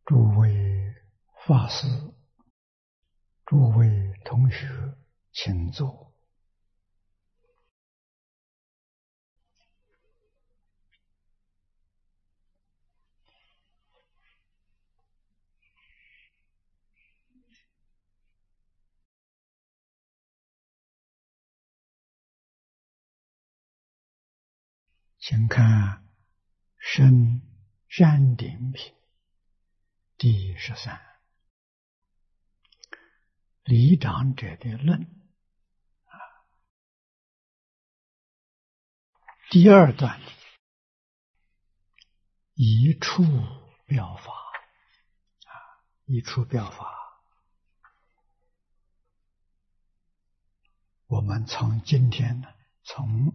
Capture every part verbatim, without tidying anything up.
诸位法师、诸位同学，请坐。请看《深山顶品》第十三，理长者的论第二段，一处表法啊，一处表法。我们从今天呢，从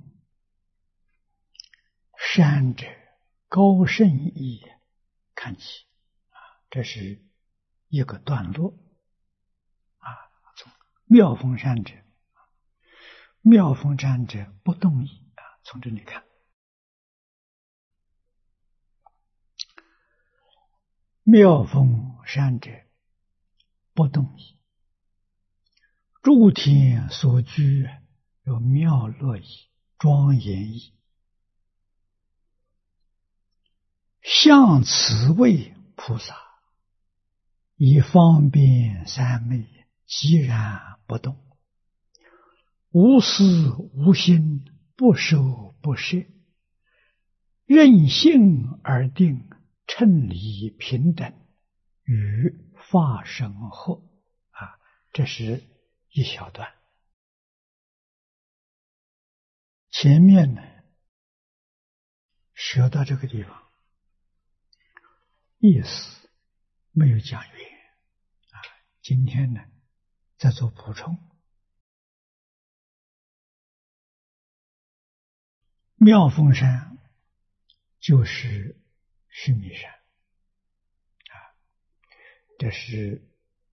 善者高胜义看起啊，这是一个段落啊。从妙峰善者，妙峰善者不动义啊，从这里看，妙峰善者不动义，诸天所居有妙乐义、庄严义。向此位菩萨，以方便三昧，寂然不动，无思无心，不受不摄，任性而定，称理平等，与法身合啊，这是一小段。前面呢，学到这个地方。意思没有讲圆啊，今天呢再做补充。妙峰山就是须弥山啊，这是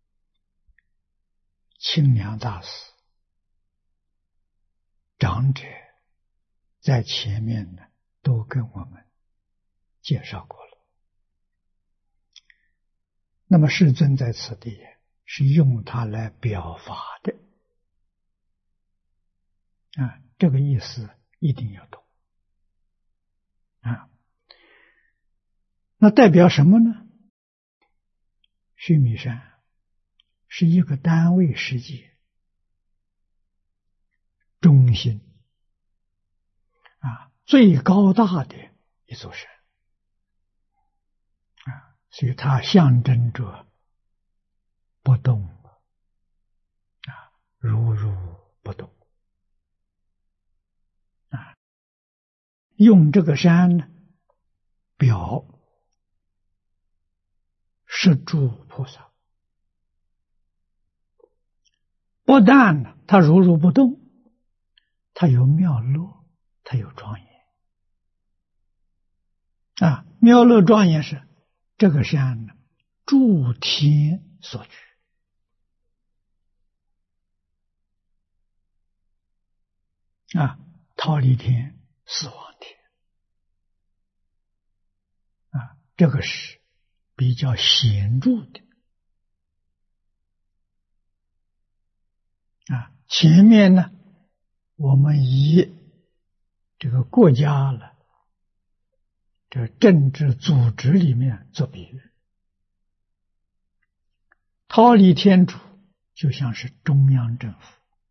清凉大师长者在前面呢都跟我们介绍过了。那么世尊在此地是用它来表法的啊，这个意思一定要懂啊。那代表什么呢？须弥山是一个单位世界中心啊，最高大的一座山啊，所以它象征着不动啊，如如不动啊，用这个山呢表十诸菩萨，不但呢它如如不动，它有妙乐，它有庄严啊。妙乐庄严是这个山呢诸天所居啊，忉利天、四王天啊，这个是比较显著的啊。前面呢，我们以这个国家了，这个政治组织里面做比喻，忉利天主就像是中央政府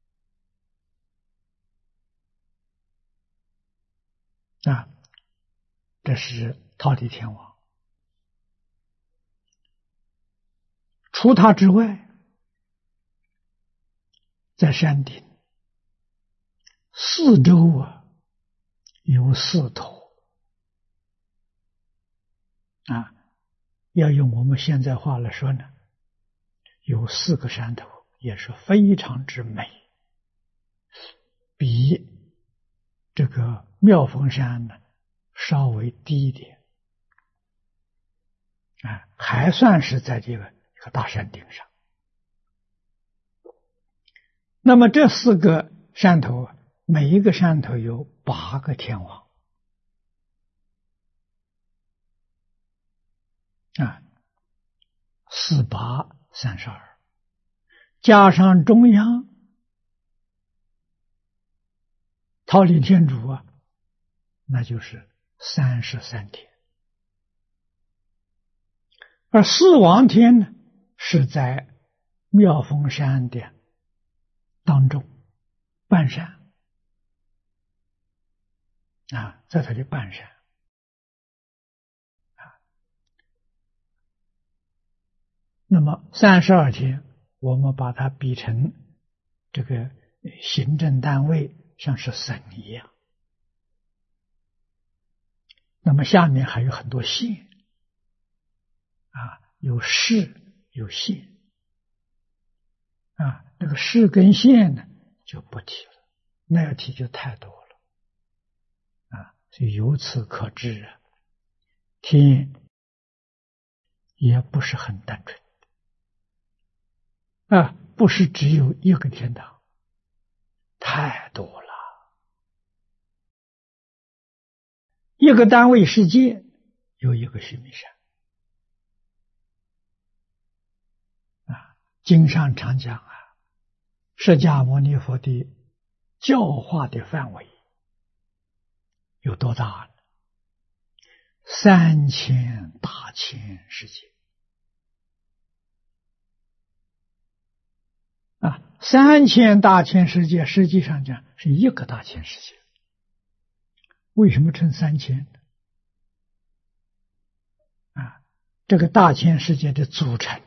啊，这是忉利天王。除他之外，在山顶四周啊有四头啊，要用我们现在话来说呢，有四个山头，也是非常之美，比这个妙峰山呢稍微低一点啊，还算是在这个一个大山顶上。那么这四个山头，每一个山头有八个天王啊， 四八三十二，加上中央忉利天主啊，那就是三十三天。而四王天呢，是在妙峰山的当中半山啊，在它的半山啊。那么三十二天，我们把它比成这个行政单位，像是省一样。那么下面还有很多县啊，有市有县啊，那个市跟县呢就不提了，那要提就太多了啊。所以由此可知啊，天也不是很单纯啊，不是只有一个天堂，太多了。一个单位世界有一个须弥山啊。经上常讲啊，释迦牟尼佛的教化的范围有多大呢？三千大千世界啊！三千大千世界实际上讲是一个大千世界。为什么称三千呢？啊，这个大千世界的组成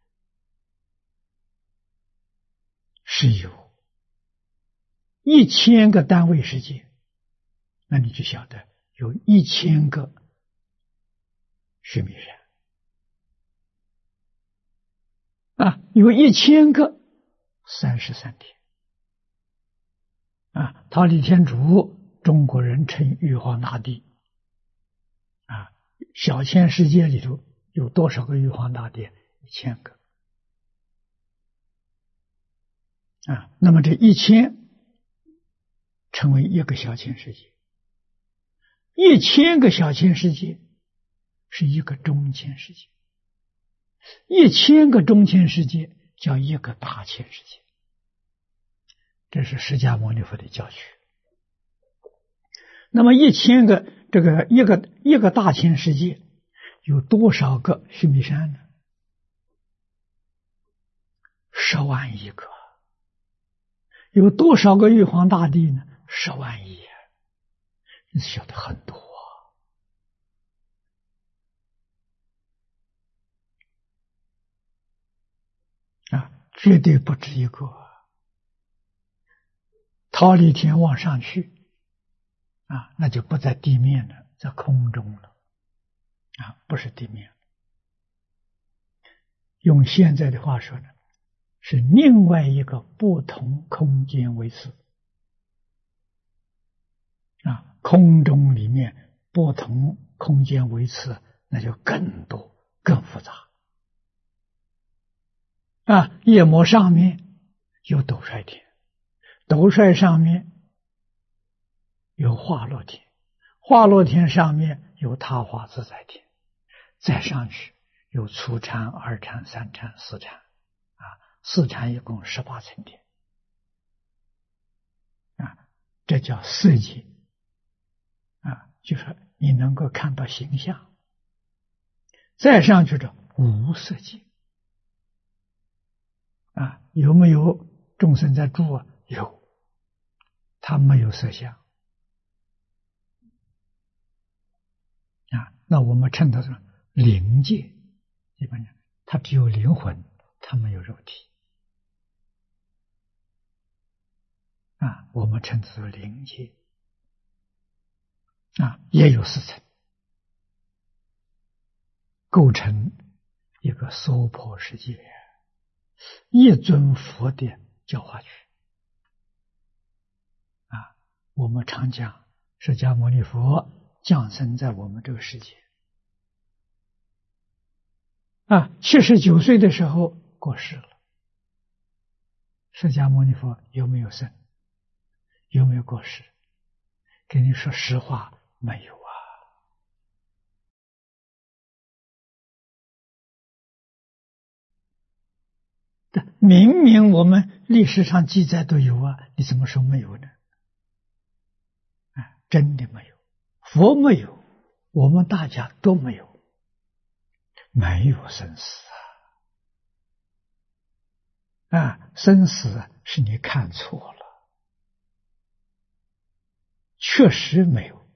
是由一千个单位世界，那你就晓得有一千个须弥山啊，有一千个三十三天啊。忉利天主中国人称玉皇大帝啊，小千世界里头有多少个玉皇大帝？一千个啊。那么这一千成为一个小千世界，一千个小千世界是一个中千世界，一千个中千世界叫一个大千世界。这是释迦牟尼佛的教学。那么一千个这个一个一个大千世界有多少个须弥山呢？十万亿个。有多少个玉皇大帝呢？十万亿。你晓得很多啊，啊，绝对不止一个。忉利天往上去啊，那就不在地面了，在空中了啊，不是地面。用现在的话说呢，是另外一个不同空间维次啊，空中里面不同空间维次，那就更多更复杂啊。夜摩上面有斗率天，斗率上面有化乐天，化乐天上面有他化自在天，再上去有初禅、二禅、三禅、四禅啊，四禅一共十八层天啊，这叫色界啊，就是你能够看到形象。再上去的无色界啊，有没有众生在住啊？有，他没有色相啊，那我们称它是灵界。一般讲，它只有灵魂，它没有肉体啊，我们称之为灵界啊，也有四层，构成一个娑婆世界，一尊佛的教化区啊。我们常讲释迦牟尼佛降生在我们这个世界啊，七十九岁的时候过世了。释迦牟尼佛有没有生？有没有过世？跟你说实话，没有。 明明我们历史上记载都有啊，你怎么说没有呢？啊，真的没有，佛没有，我们大家都没有，没有生死啊！啊，生死是你看错了，确实没有。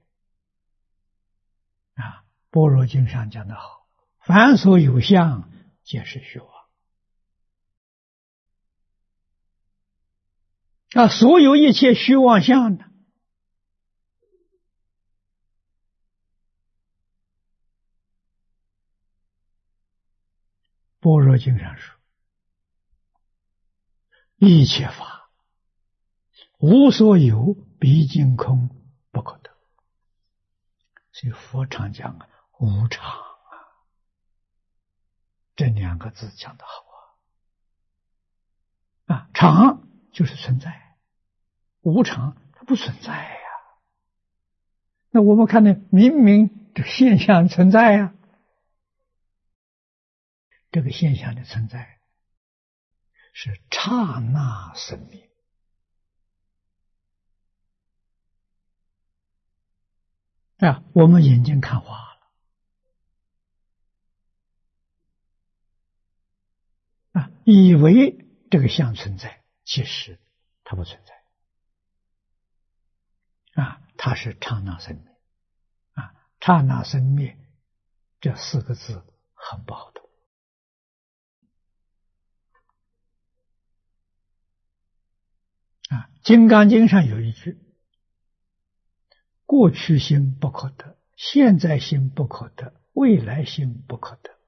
啊，般若经上讲得好，凡所有相，皆是虚妄。啊，所有一切虚妄相呢，般若经上说，一切法无所有，毕竟空，不可得。所以佛常讲啊，无常啊，这两个字讲得好啊！啊，常就是存在，无常它不存在呀。那我们看到明明这现象存在呀，这个现象的存在是刹那生灭。啊，我们眼睛看花了，啊，以为这个相存在，其实它不存在，啊，它是刹那生灭，啊，刹那生灭这四个字很不好读，啊，《金刚经》上有一句：过去心不可得，现在心不可得，未来心不可得。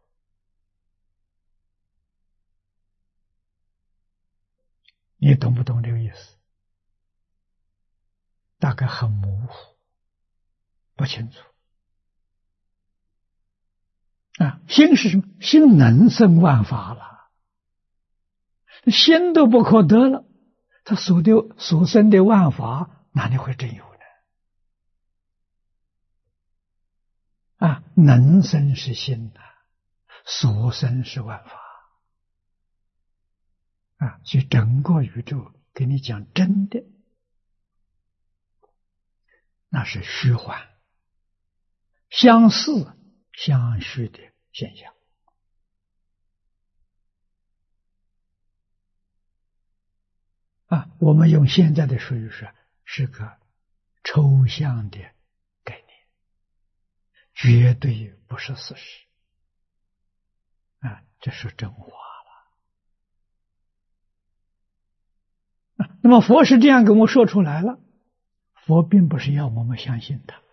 你懂不懂这个意思？大概很模糊，不清楚。啊，心是什么？心能生万法了，心都不可得了，他所的所生的万法哪里会真有呢？啊，能生是心呐，所生是万法。啊，所以整个宇宙给你讲真的，那是虚幻、相似、相虚的现象。啊，我们用现在的术语说，是个抽象的概念，绝对不是事实。啊，这是真话了。啊，那么佛是这样跟我说出来了，佛并不是要我们相信他。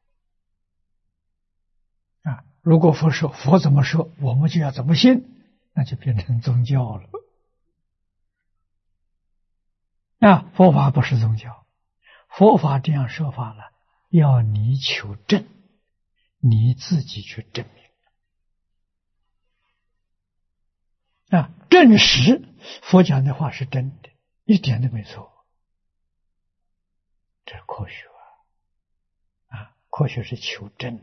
啊，如果佛说佛怎么说，我们就要怎么信，那就变成宗教了。啊，佛法不是宗教，佛法这样说法了，要你求证，你自己去证明。啊，证实佛讲的话是真的，一点都没错。这是科学啊！啊，科学是求证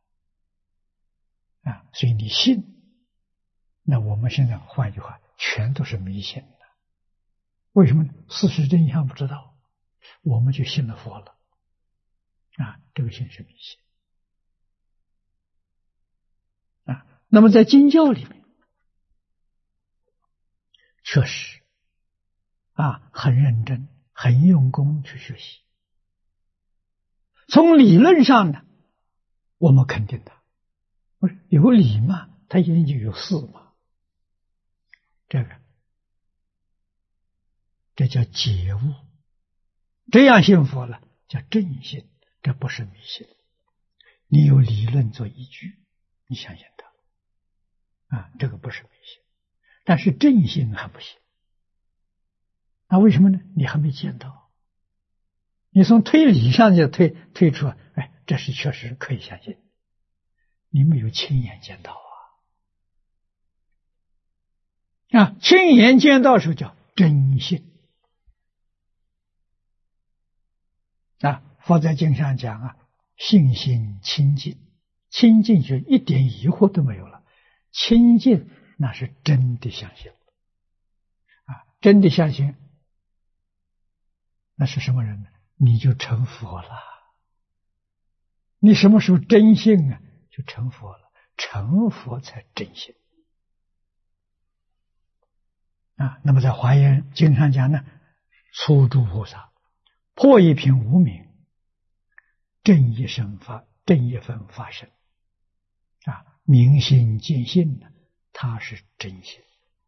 的啊，所以你信，那我们现在换句话，全都是迷信。为什么呢？事实真相不知道，我们就信了佛了。啊，这个信是迷信。啊，那么在经教里面，确实啊，很认真、很用功去学习。从理论上呢，我们肯定他，不是有理嘛，他一定就有事嘛。这个。这叫解悟，这样信佛了，叫正信，这不是迷信。你有理论做依据，你相信他，啊，这个不是迷信。但是正信还不行，那为什么呢？你还没见到，你从推理上就推推出，哎，这是确实可以相信，你没有亲眼见到啊，啊，亲眼见到的时候叫真信。啊，佛在经上讲啊，信心清净，清净就一点疑惑都没有了，清净那是真的相信。 真的相信，那是什么人呢？你就成佛了。你什么时候真信啊？就成佛了。成佛才真信啊。那么在华严经上讲呢，初住菩萨破一品无明，正一生发，正一分发生啊，明心见性呢，他是真心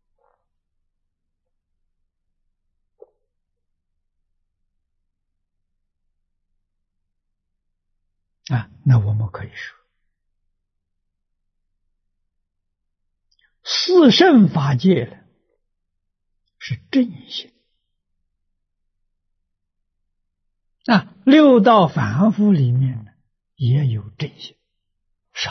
啊。那我们可以说，四圣法界呢是正心啊，六道凡夫里面呢也有正心，少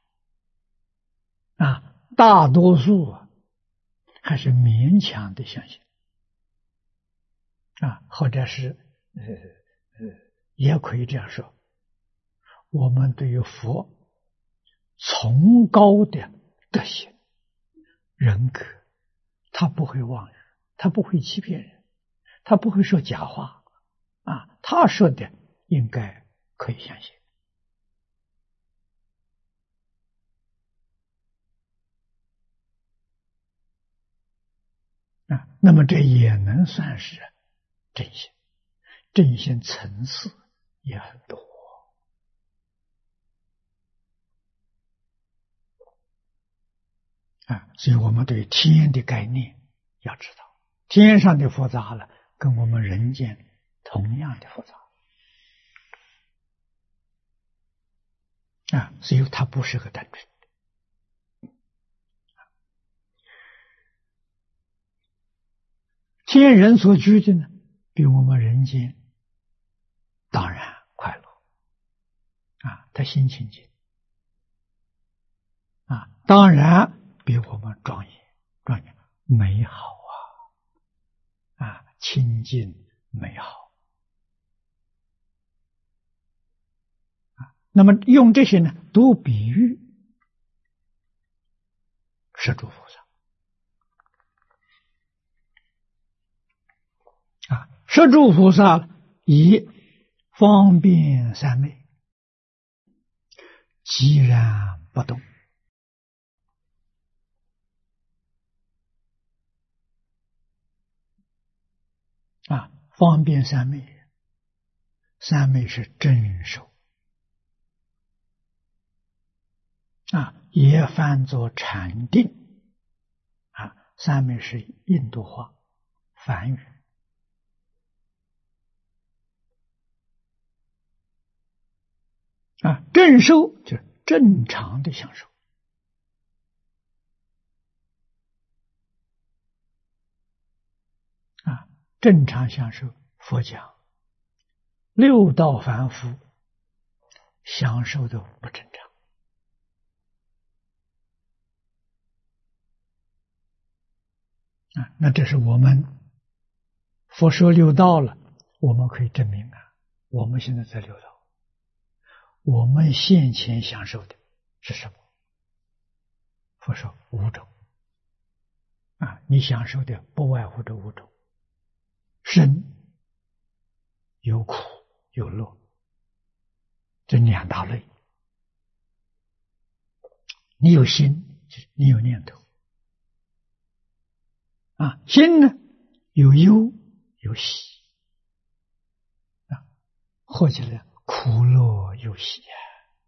啊，大多数啊还是勉强的相信啊，或者是呃呃，也可以这样说，我们对于佛崇高的德行、人格，他不会妄语，他不会欺骗人，他不会说假话啊，他说的应该可以相信啊。那么这也能算是正心，正心层次也很多啊。所以我们对天的概念要知道，天上的复杂了，跟我们人间同样的复杂啊，所以它不是个单纯。天人所居的呢，比我们人间当然快乐啊，他心清净啊，当然比我们庄严、庄严美好啊啊，清净美好啊。那么用这些呢，都比喻摄诸菩萨啊，摄诸菩萨以方便三昧，寂然不动啊。方便三昧，三昧是真受啊，也翻作禅定啊。三昧是印度话梵语啊，正受就是正常的享受啊，正常享受。佛讲六道凡夫享受的不正常啊。那这是我们佛说六道了，我们可以证明啊，我们现在在六道，我们现前享受的是什么？佛说五种啊，你享受的不外乎这五种：生有苦有乐，这两大类。你有心，你有念头啊，心呢有忧有喜啊，合起来苦乐有喜啊。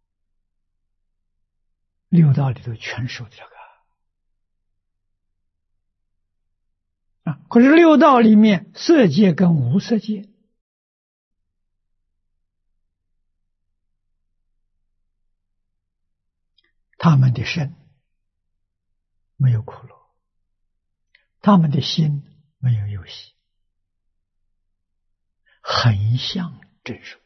六道里头全受这个啊。可是六道里面，色界跟无色界，他们的身没有苦乐，他们的心没有忧喜，很像真受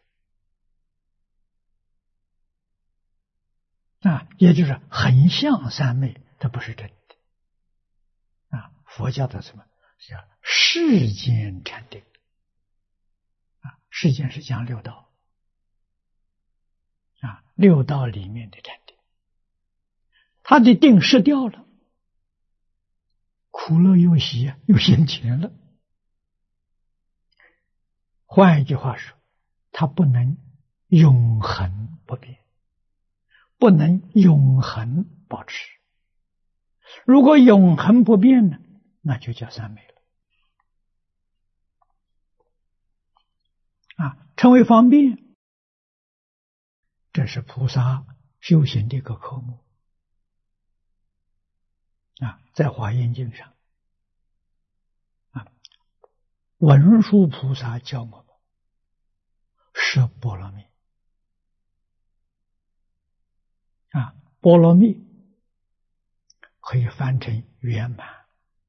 啊，也就是很像三昧，它不是真的啊。佛教的什么叫世间禅定啊？世间是讲六道啊，六道里面的禅定，它的定失掉了，苦苦乐忧喜又现前了。换一句话说，它不能永恒不变，不能永恒保持。如果永恒不变呢，那就叫三昧了。啊，称为方便，这是菩萨修行的一个科目。啊，在华严经上，啊，文殊菩萨教我们摄波罗蜜。啊，波罗蜜可以翻成圆满。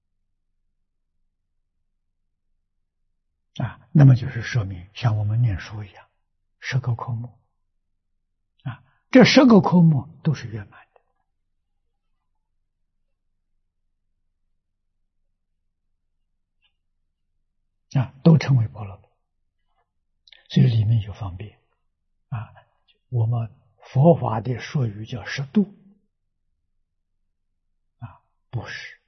啊，那么就是说明像我们念书一样，十个科目。啊，这十个科目都是圆满的。啊，都称为波罗蜜，所以里面有方便。啊，我们佛法的术语叫十度。啊，布施、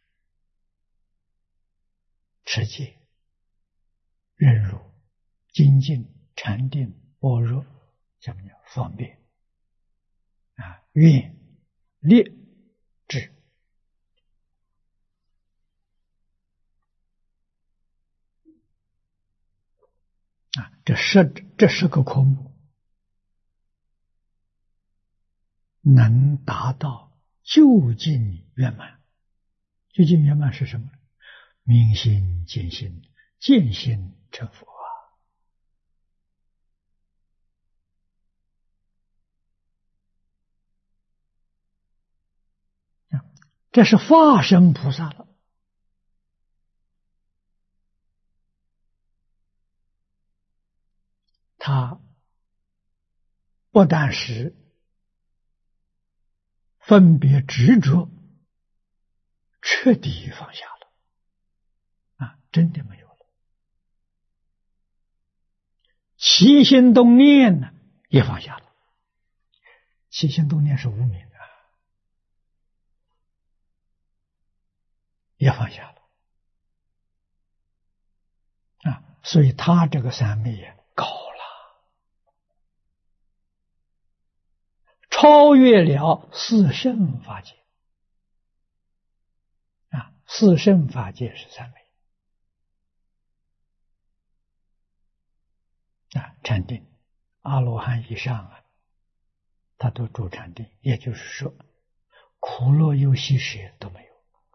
持戒、忍辱、精进、禅定、般若，下面叫方便。啊，愿、力、智。啊，这十这十个科目能达到究竟圆满。究竟圆满是什么？明心见性，见性成佛啊！这是化身菩萨了。他不但是分别执着彻底放下了，啊，真的没有了。起心动念呢，也放下了。起心动念是无明啊，也放下了。啊，所以他这个三昧也高了，超越了四圣法界。啊，四圣法界是三昧。啊，禅定，阿罗汉以上啊，他都住禅定，也就是说，苦乐忧喜舍都没有。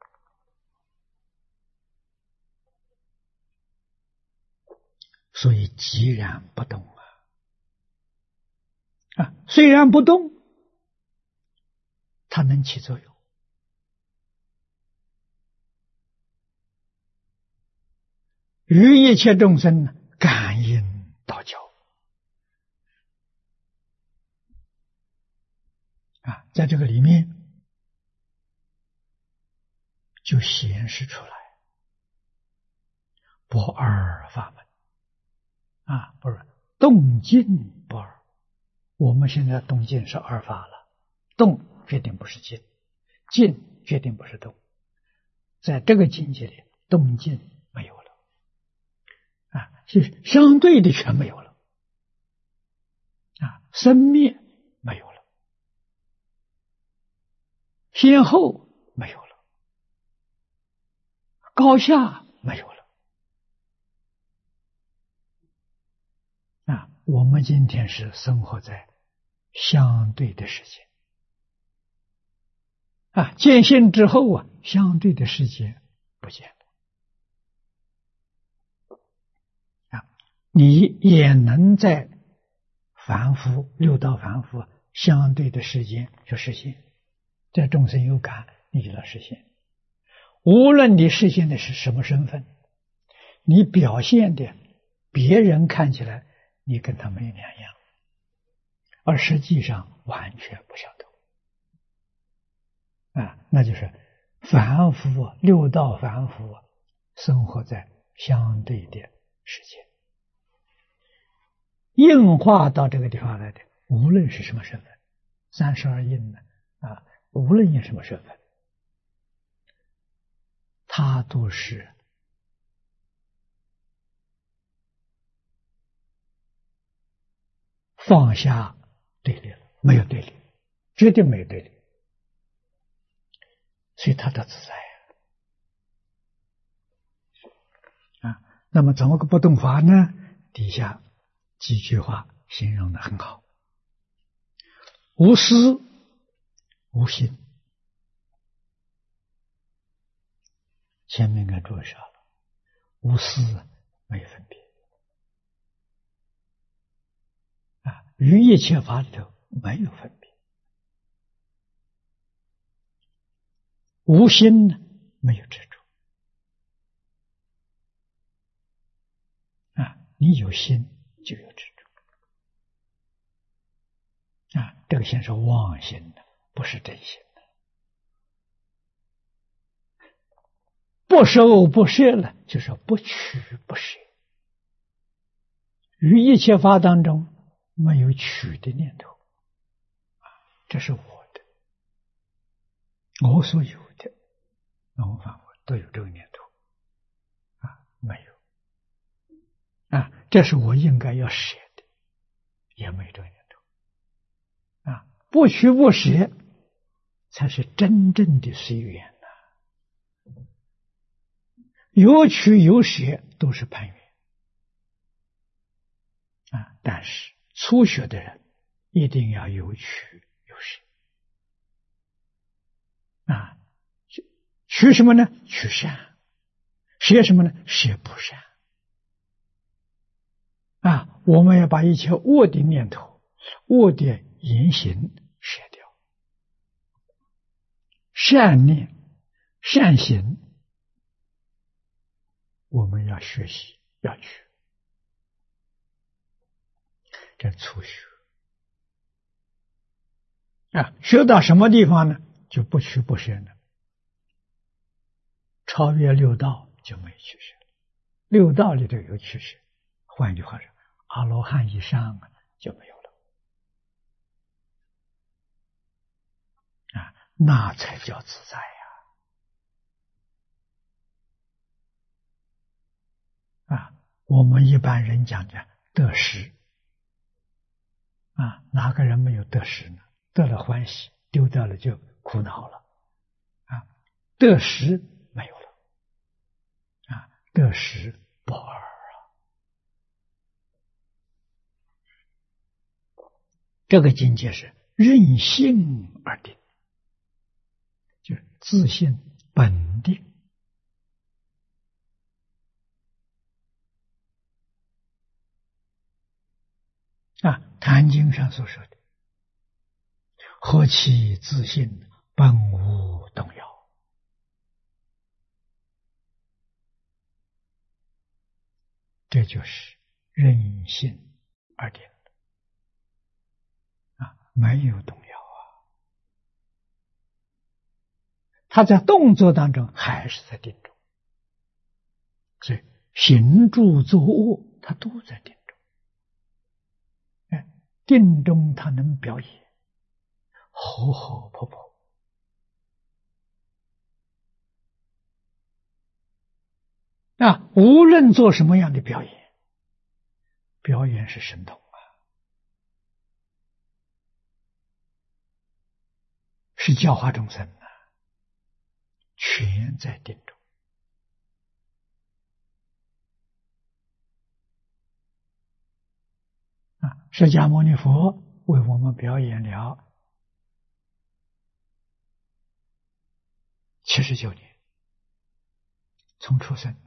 所以寂然不动啊！啊，虽然不动，它能起作用。与一切众生呢，感应道交。啊，在这个里面就显示出来不二法门。啊，不是动静不二。我们现在动静是二法了，动决定不是静，静决定不是动。在这个境界里，动静没有了，啊，是相对的全没有了，啊，生灭没有了，先后没有了，高下没有了。啊，我们今天是生活在相对的世界。啊，见性之后啊，相对的世界不见了。啊，你也能在凡夫六道凡夫相对的世界去实现，在众生有感，你就能实现。无论你实现的是什么身份，你表现的别人看起来你跟他没两样，而实际上完全不相同。啊，那就是凡夫六道凡夫生活在相对的世界，应化到这个地方来的，无论是什么身份，三十二应呢，啊，无论有什么身份， 他都是放下对立了，没有对立，绝对没有对立，所以他的自在啊。啊，那么怎么个不动法呢？底下几句话形容的很好：无思无心。前面跟注意上了，无思没有分别啊，于一切法里头没有分别。无心呢，没有执着啊，你有心就有执着啊，这个心是妄心的，不是真心的。不收不摄了，就是不取不舍。于一切法当中没有取的念头，这是我的，我所有的，我反我都有这个念头啊，没有啊，这是我应该要舍的，也没有这个念头啊，不取不舍才是真正的随缘呐，有取有舍都是攀缘啊，但是初学的人一定要有取有舍啊，取什么呢？取善，舍什么呢？舍不善啊！我们要把一切恶的念头、恶的言行舍掉，善念、善行，我们要学习，要去。这初学啊，学到什么地方呢？就不取不舍了。超越六道就没取舍，六道里头有取舍。换句话说，阿罗汉以上就没有了啊，那才叫自在呀！啊，我们一般人讲的得失啊，哪个人没有得失呢？得了欢喜，丢掉了就苦恼了啊，得失没有了啊，得失不二。这个境界是任性而定，就是自性本定啊。坛经上所说的何其自性，本无动摇，这就是任性而定啊，没有动摇啊。他在动作当中还是在定中，所以行住坐卧他都在定中。哎，定中他能表演，活活泼泼啊！无论做什么样的表演，表演是神通啊，是教化众生啊，全在定中啊！释迦牟尼佛为我们表演了七十九年，从出生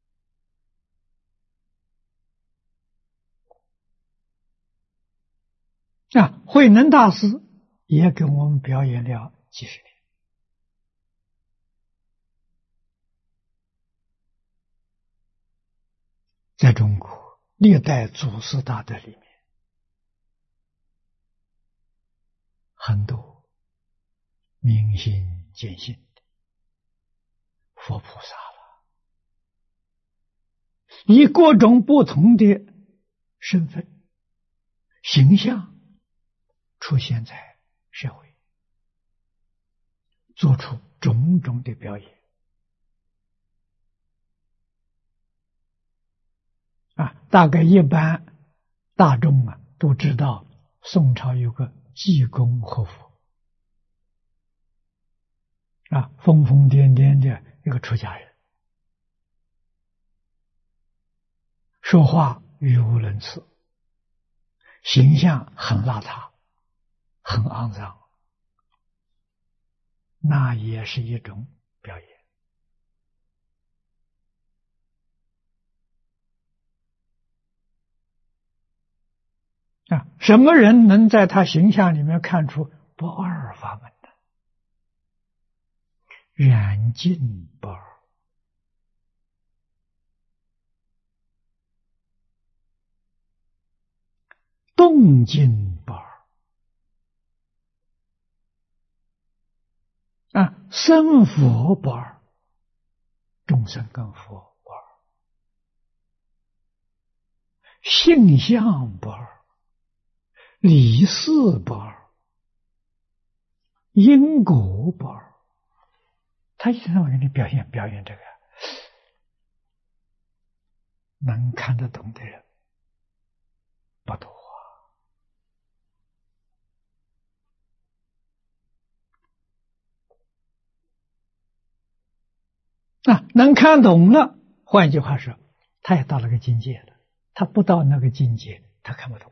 啊，慧能大师也给我们表演了几十年。在中国历代祖师大德里面，很多明心见性的佛菩萨了，以各种不同的身份形象出现在社会，做出种种的表演大概一般大众啊都知道，宋朝有个济公活佛啊，疯疯癫癫的一个出家人，说话语无伦次，形象很邋遢，很肮脏，那也是一种表演。啊，什么人能在他形象里面看出不二法门呢？染净不二，动静不二，啊，生佛不二，众生跟佛不二，性相不二，理事不二，因果不二。他一天到晚给你表现表现这个，能看得懂的人不多啊。啊，能看懂了，换一句话说，他也到了个境界了。他不到那个境界，他看不懂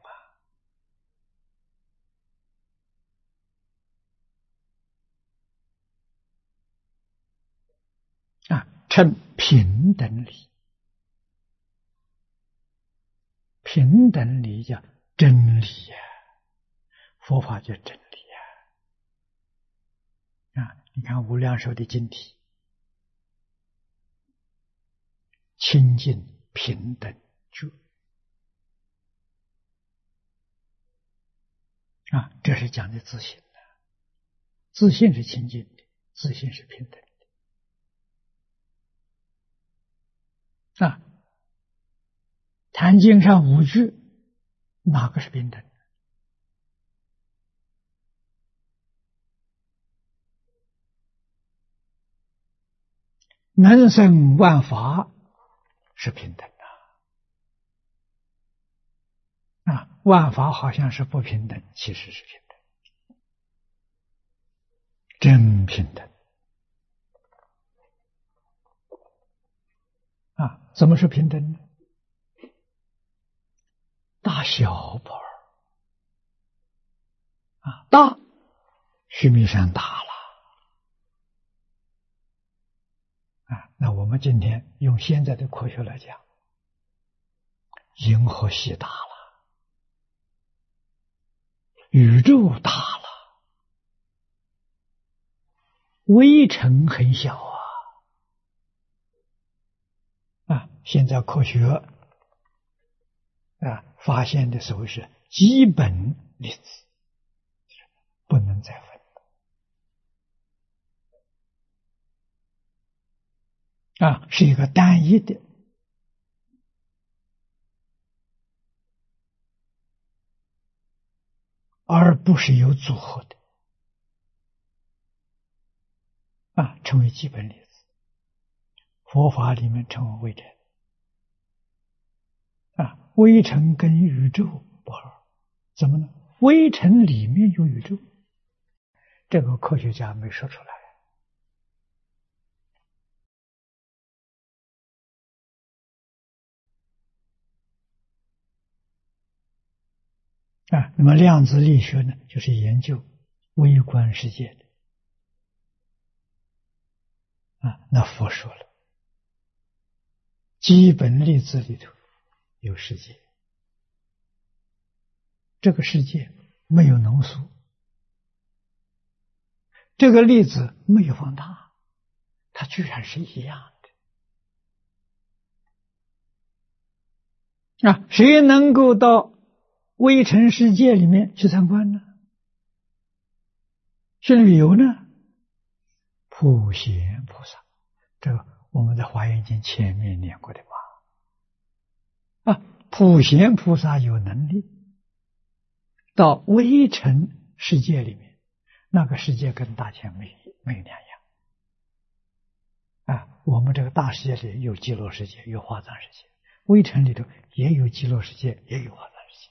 啊。啊，称平等理，平等理叫真理呀、啊，佛法叫真理呀、啊。啊，你看无量寿的经体，清净平等觉啊，这是讲的自信的，自信是清净的，自信是平等的啊。坛经上五句，哪个是平等的？能生万法是平等的啊，万法好像是不平等，其实是平等，真平等啊。怎么是平等呢？大小不二啊，大须弥山大了啊。那我们今天用现在的科学来讲，银河系大了，宇宙大了，微尘很小啊啊！现在科学啊发现的所谓是基本粒子，不能再分啊，是一个单一的，而不是有组合的啊，称为基本粒子。佛法里面称为微尘啊，微尘跟宇宙不合，怎么呢？微尘里面有宇宙，这个科学家没说出来啊。那么量子力学呢，就是研究微观世界的啊。那佛说了，基本粒子里头有世界，这个世界没有浓缩，这个粒子没有放大，它居然是一样的啊！谁能够到微尘世界里面去参观呢？去旅游呢？普贤菩萨，这个我们在《华严经》前面念过的话啊，普贤菩萨有能力到微尘世界里面，那个世界跟大千没没有两样啊。我们这个大世界里有极乐世界，有华藏世界， 微尘里头也有极乐世界，也有阿赖世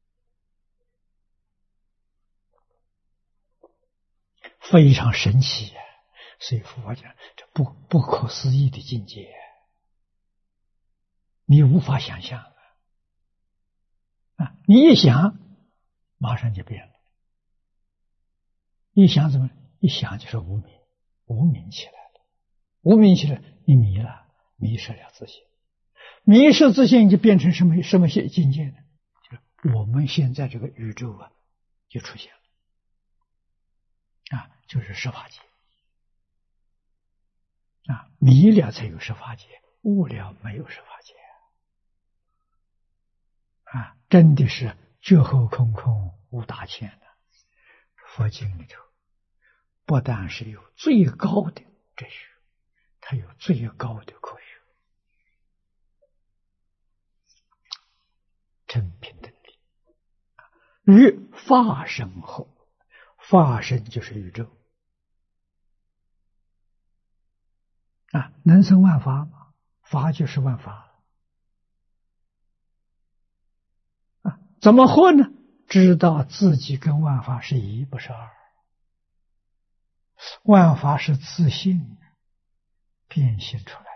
界，非常神奇呀、啊！所以佛法讲，这不不可思议的境界，你无法想象啊！你一想，马上就变了。一想怎么？一想就是无明，无明起来了，无明起来，你迷了，迷失了自信，迷失自信就变成什么什么境界呢？就是我们现在这个宇宙啊，就出现了啊，就是十法界啊，迷了才有十法界，悟了没有十法界啊，真的是绝后空空无大千的。佛经里头不但是有最高的哲学，它有最高的科学，真平等理。于法身后，法身就是宇宙啊，能生万法吗？法就是万法啊，怎么混呢？知道自己跟万法是一，不是二。万法是自性变现出来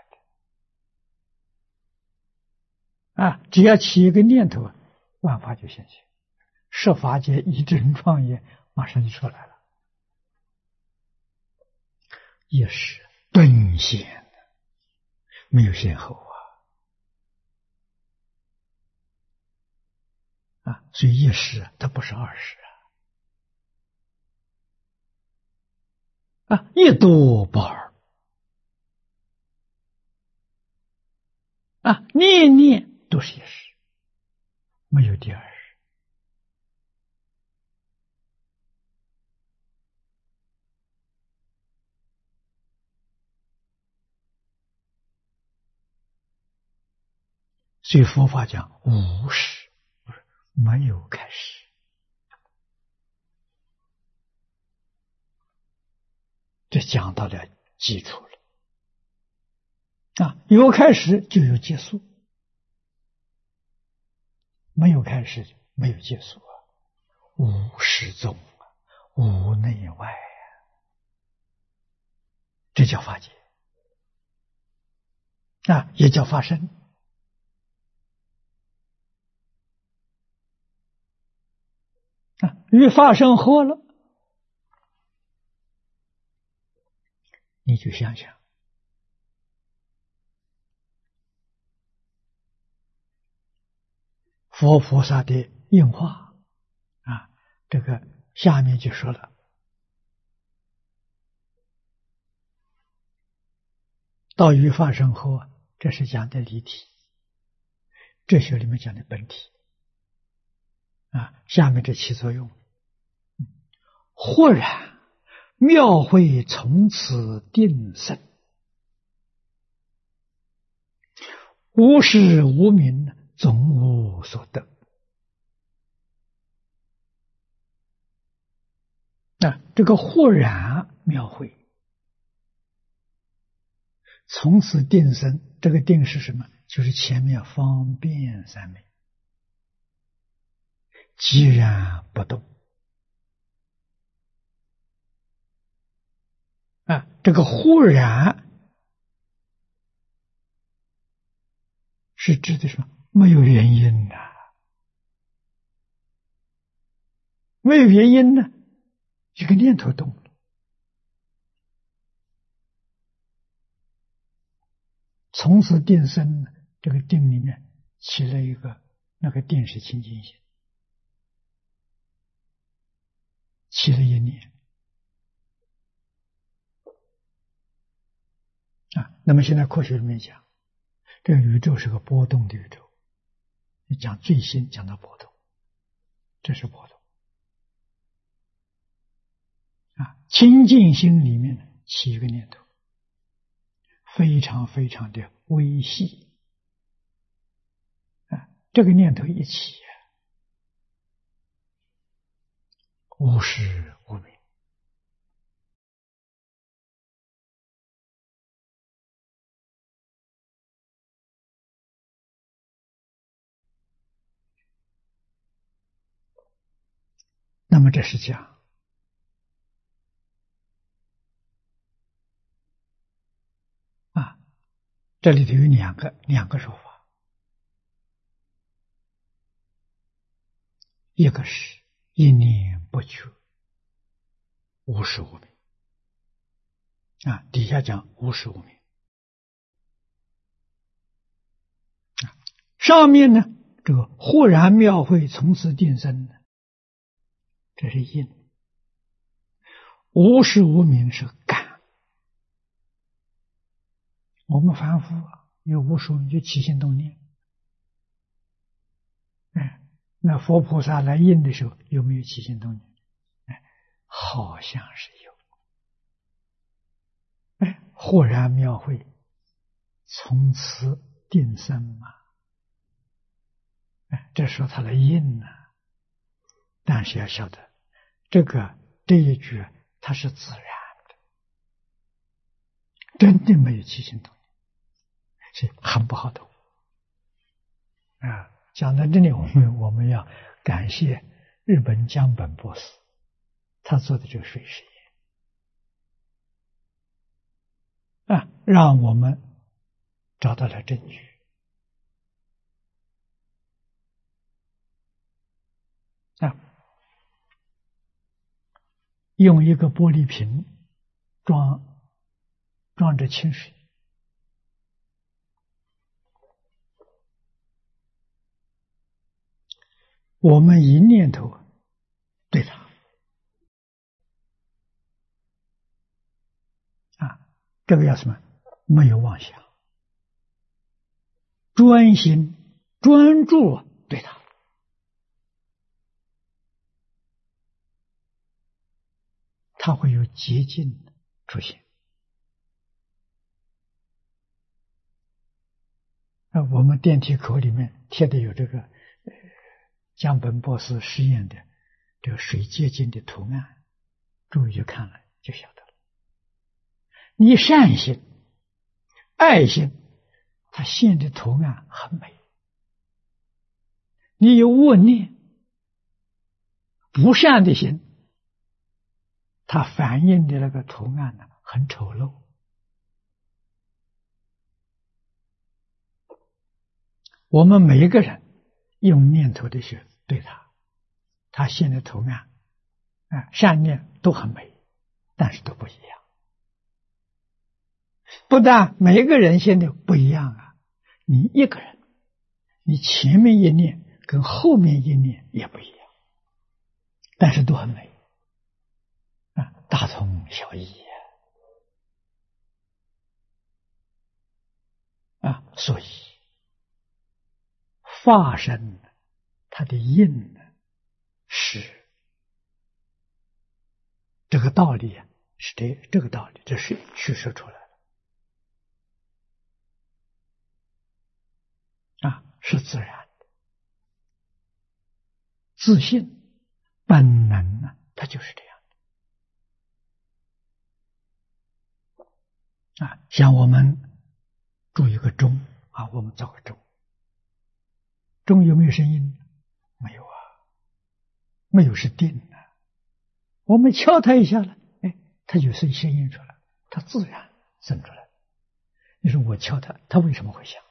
的啊！只要起一个念头，万法就现前。十法界一真庄严，马上就出来了。一时顿现，没有先后啊！啊，所以一时它不是二时啊！啊，一多不二啊，念念都是一时，没有第二时。所以佛法讲无始，没有开始。这讲到了基础了啊！有开始就有结束，没有开始没有结束啊！无始终啊，无内外啊，这叫法界啊，也叫法身啊。与法身合了，你就想想，佛菩萨的应化啊，这个下面就说了，到与法身合，这是讲的离体，哲学里面讲的本体啊。下面这起作用，豁然妙慧从此定生，无始无明，总无所得。那这个豁然妙慧，从此定生，这个定是什么？就是前面方便三昧，寂然不动啊。这个忽然是指的什么？没有原因的、啊，没有原因呢，一个念头动了，从此定生，这个定里面起了一个，那个定是清净心，起了一念啊。那么现在科学里面讲，这个宇宙是个波动的宇宙，你讲最新讲到波动，这是波动啊。清净心里面起一个念头，非常非常的微细啊，这个念头一起，无始无明。 那么这是讲啊，这里头有两个两个说法，一个是一念不觉，无始无明啊，底下讲无始无明啊，上面呢这个豁然妙慧从此定生，这是因，无始无明是感。我们凡夫有无始无明，就起心动念。哎，那佛菩萨来印的时候有没有起心动念？哎，好像是有。哎，豁然妙慧，从此定生嘛。哎，这说他的印呢、啊，但是要晓得，这个这一句它是自然的，真的没有起心动念，是很不好懂啊。讲到这里，我们我们要感谢日本江本博士，他做的这个水实验啊，让我们找到了证据啊。用一个玻璃瓶装装着清水，我们一念头对它啊，这个叫什么？没有妄想，专心专注对它，它会有捷径出现。啊，我们电梯口里面贴的有这个呃江本博士实验的这个水结晶的图案，诸位去看了就晓得了。你善心、爱心，它现的图案很美；你有恶念、不善的心，它反映的那个图案呢很丑陋。我们每一个人用念头的去对他，他现的图案啊，善念都很美，但是都不一样。不但每一个人现在不一样啊，你一个人，你前面一念跟后面一念也不一样，但是都很美啊，大同小异啊，啊所以化身它的印呢是这个道理啊，是这这个道理，这是叙述出来的啊，是自然的，自信本能呢，它就是这样的啊。像我们铸一个钟啊，我们造个钟，钟有没有声音？没有啊，没有是定的。我们敲它一下了，哎，它就生声音出来，它自然生出来。你说我敲它，它为什么会响？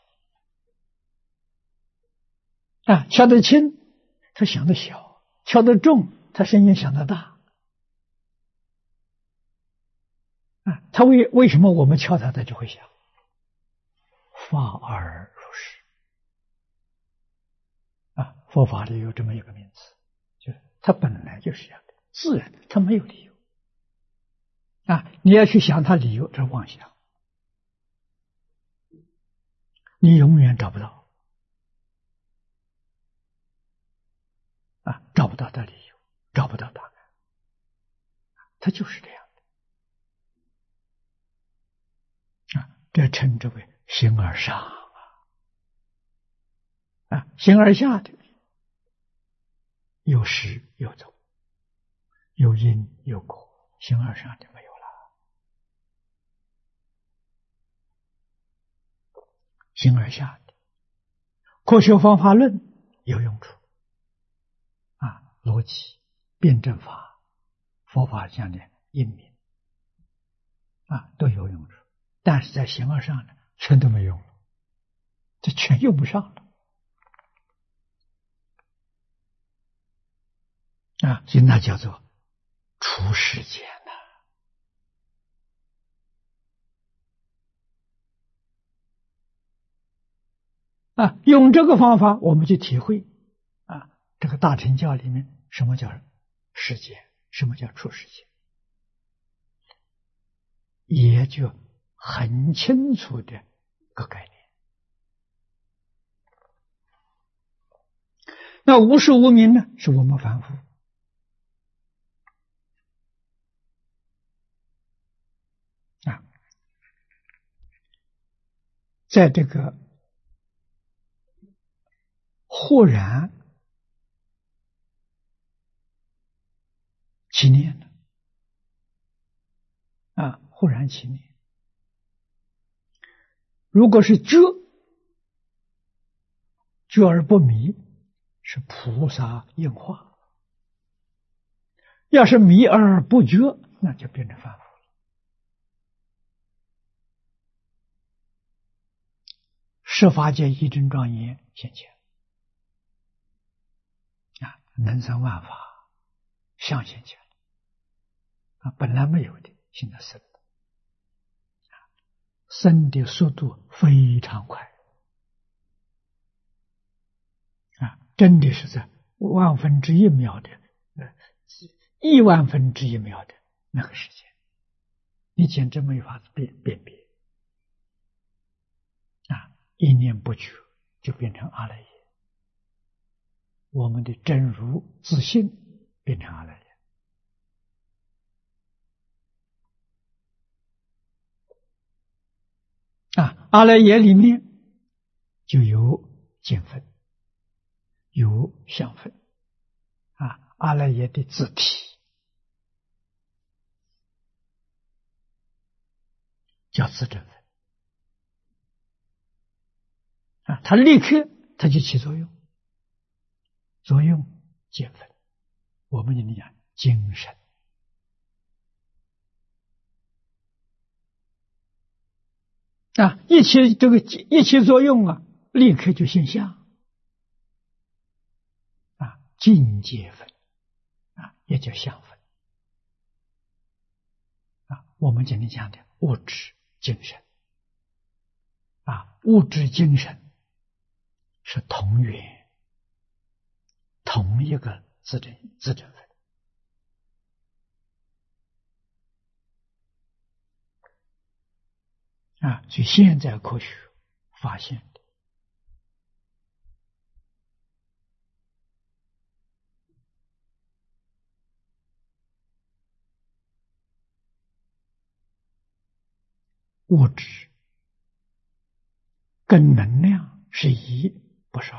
啊，敲得轻，它响得小；敲得重，它声音响得大。啊，它为为什么我们敲它，它就会响？法而如是。啊，佛法里有这么一个名词，就是它本来就是这样的，自然，它没有理由。啊，你要去想它理由，这是妄想，你永远找不到。啊，找不到的理由，找不到答案，它就是这样的。啊，这称之为形而上啊，啊，形而下的有始有终，有因有果，形而上就没有了。形而下的科学方法论有用处啊，逻辑、 辩证法、佛法这样的英明啊，都有用处，但是在形而上呢，全都没用了，这全用不上了啊，所以那叫做出世间呐啊，用这个方法，我们去体会啊，这个大乘教里面什么叫世间，什么叫出世间，也就很清楚的个概念。那无始无明呢，是我们凡夫啊，在这个豁然起念的啊，豁然起念。如果是觉，觉而不迷，是菩萨应化；要是迷而不觉，那就变成凡夫了。十法界一真庄严现前啊，能生万法相现前啊，本来没有的，现在生的，生的速度非常快啊，真的是在万分之一秒的，呃，亿万分之一秒的那个时间，你简直没法子辨辨别啊！一念不觉就变成阿赖耶，我们的真如自信变成阿赖耶啊！阿赖耶里面就有见分，有相分啊！阿赖耶的自体叫自证分啊，它立刻它就起作用，作用见分，我们就讲精神啊，一起这个一起作用啊，立刻就现象啊，境界分啊，也叫相分啊。我们今天讲的物质精神啊，物质精神是同源，同一个自证自证分啊，所以现在科学发现的物质跟能量是一，不是二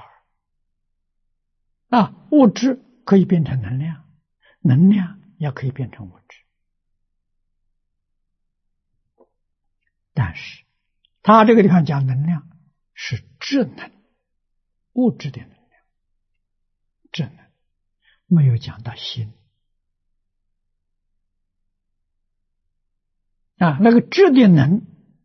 啊。物质可以变成能量，能量也可以变成物质，但是他这个地方讲能量是质能，物质的能量，质能，没有讲到心啊。那个质的能，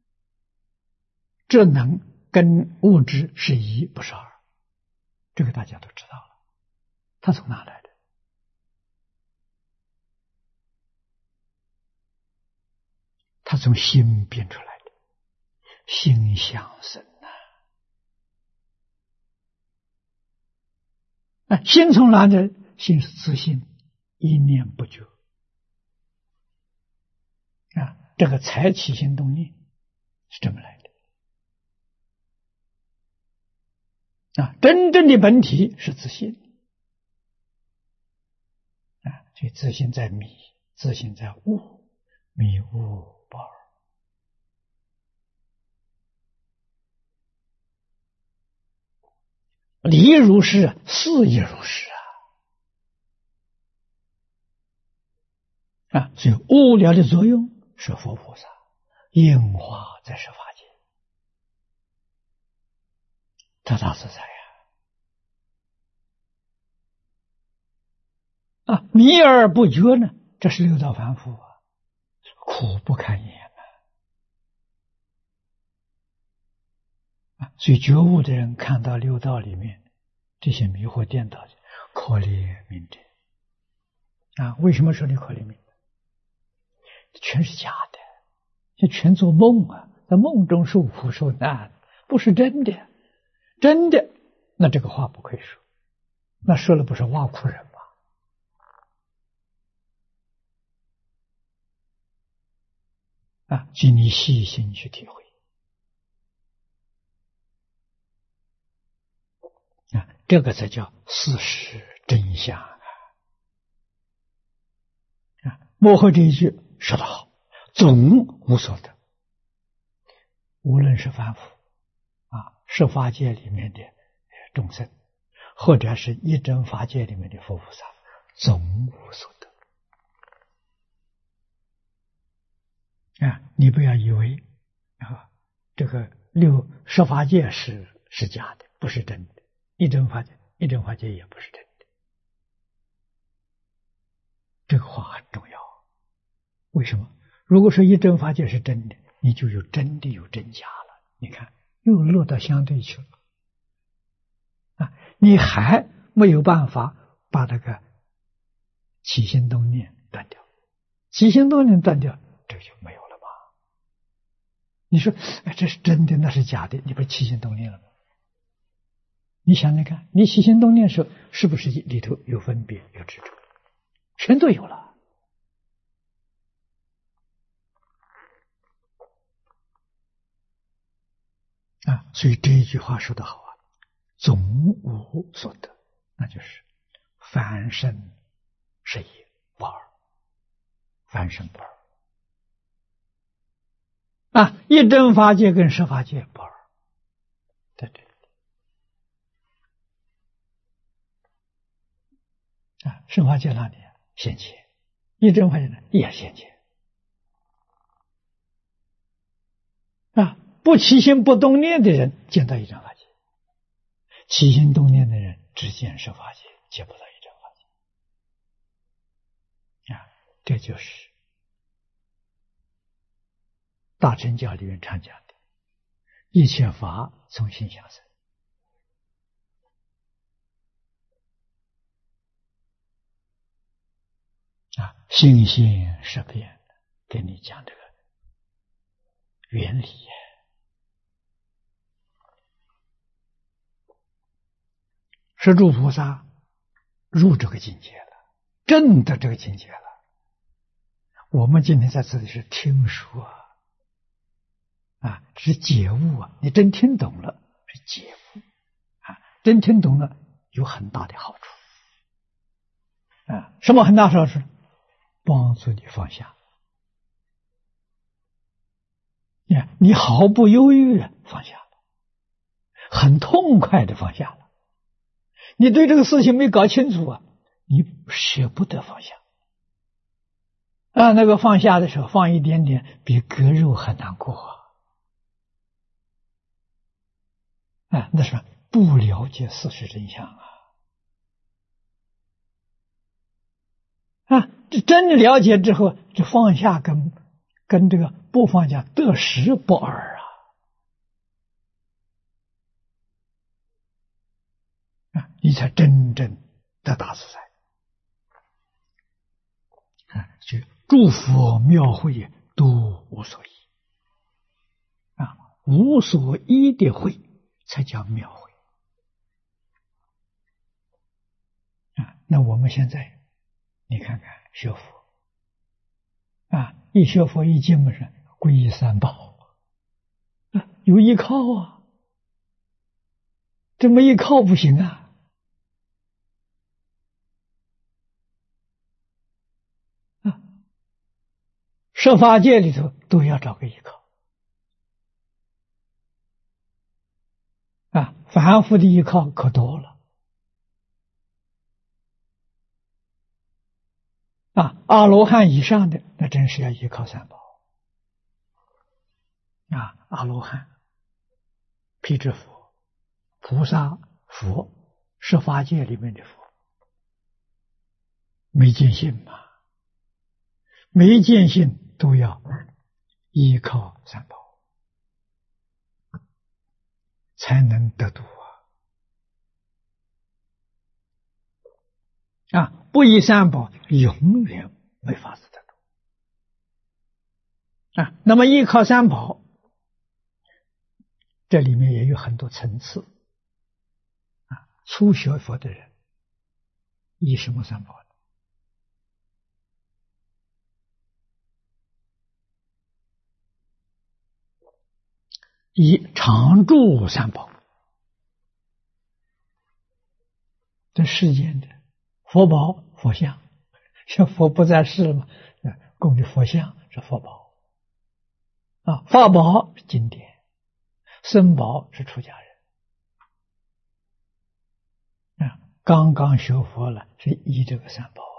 质能跟物质是一，不是二，这个大家都知道了。它从哪来的？它从心变出来的，心想生啊！啊，心从哪来？心是自信，一念不觉啊。这个才起心动念是这么来的啊。真正的本体是自信啊，所以自信在迷，自信在悟，迷悟不二。理如是，事亦如是啊！啊，所以物了的作用是佛菩萨应化在十法界，他大自在呀！ 啊，迷而不觉呢，这是六道凡夫啊，苦不堪言啊！啊，所以觉悟的人看到六道里面这些迷惑颠倒的，可怜悯者啊！为什么说你可怜悯？全是假的，这全做梦啊，在梦中受苦受难，不是真的。真的，那这个话不可以说，那说了不是挖苦人吗？啊，请你细心去体会啊，这个才叫事实真相啊！啊，幕后这一句说得好，总无所得，无论是凡夫啊，十法界里面的众生，或者是一真法界里面的佛菩萨，总无所得。啊，你不要以为啊，这个六十法界是是假的，不是真的；一真法界，一真法界也不是真的。这个话很重要。为什么？如果说一真法界是真的，你就有真的有真假了。你看，又落到相对去了啊！你还没有办法把这个起心动念断掉，起心动念断掉，这就没有了。你说，哎，这是真的，那是假的，你不是起心动念了吗？你想想看，你起心动念的时候，是不是里头有分别、有执着？全都有了。啊，所以这一句话说得好啊，总无所得，那就是凡身是也不二，凡身不二。啊，一真法界跟十法界不二，在这里啊，十法界那里现前，一真法界呢也现前啊。不起心不动念的人见到一真法界，起心动念的人只见十法界，见不到一真法界啊。这就是大乘教里面常讲的，一切法从心想生。啊，心性是变的，跟你讲这个原理。是诸菩萨入这个境界了，证得这个境界了。我们今天在这里是听说啊，啊，是解悟啊。你真听懂了，是解悟啊，真听懂了有很大的好处啊。什么很大好处？帮助你放下。你看，你毫不犹豫的放下了，很痛快的放下了。你对这个事情没搞清楚啊，你舍不得放下啊。那个放下的时候，放一点点，比割肉还难过啊！啊，那是不了解事实真相啊！啊，这真了解之后，这放下跟跟这个不放下得失不二啊！啊，你才真正得大自在啊！就诸佛妙会都无所依啊，无所依的会才叫妙会啊！那我们现在你看看学佛啊，一学佛一进门上皈依三宝啊，有依靠啊，这么依靠不行啊！十法界里头都要找个依靠啊，凡夫的依靠可多了啊，阿罗汉以上的那真是要依靠三宝啊，阿罗汉、辟支佛、菩萨、佛，十法界里面的佛没见性嘛，没见性都要依靠三宝才能得度啊！啊，不依三宝，永远没法子得度啊。那么依靠三宝，这里面也有很多层次啊。初学佛的人依什么三宝呢？依常住三宝。这世间的佛宝、佛像，像佛不在世嘛，供的佛像是佛宝啊，法宝是经典，僧宝是出家人啊。刚刚学佛了，是依这个三宝。